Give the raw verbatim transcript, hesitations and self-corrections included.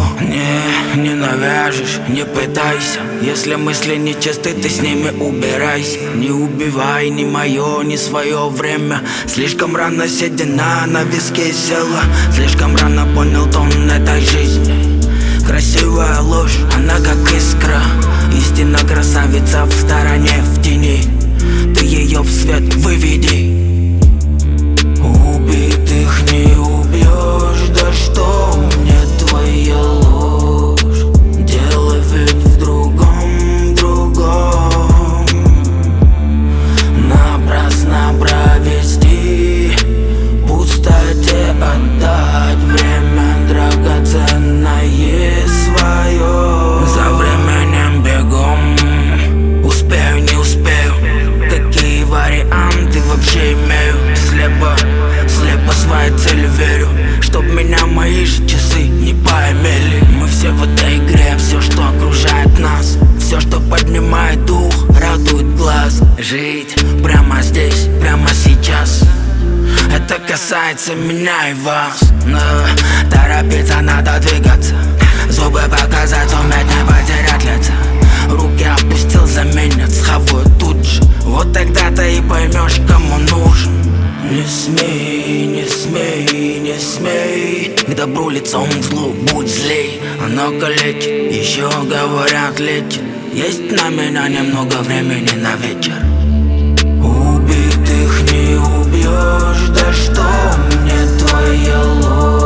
Не, не навяжешь, не пытайся. Если мысли нечисты, ты с ними убирайся. Не убивай ни мое, ни свое время. Слишком рано седина на виске села. Слишком рано понял тон этой жизни. Красивая ложь, она как искра. Истинно красавица в стороне, в тени. Ты ее в свет выведи. Убитых не убьешь, да что мне твоя ложь? Дело ведь в другом, другом. Напрасно провести, пустоте отдать время драгоценное свое. За временем бегом, успею, не успею. Какие варианты вообще имею? Слепо, слепо своей цели верю, чтоб меня мои же часы не поимели. Мы все в этой игре, все, что окружает нас, все, что поднимает дух, радует глаз. Жить прямо здесь, прямо сейчас, это касается меня и вас. Но торопиться, надо двигаться, зубы показать, уметь не потерять лица. Руки опустил, заменят, схаваю тут же. Вот тогда-то и поймешь, кому нужен. Не смей, не смей, не смей к добру лицом к злу, будь злей. Оно калечит, еще говорят лечит. Есть на меня немного времени на вечер. Убитых не убьешь, да что мне твоя ложь?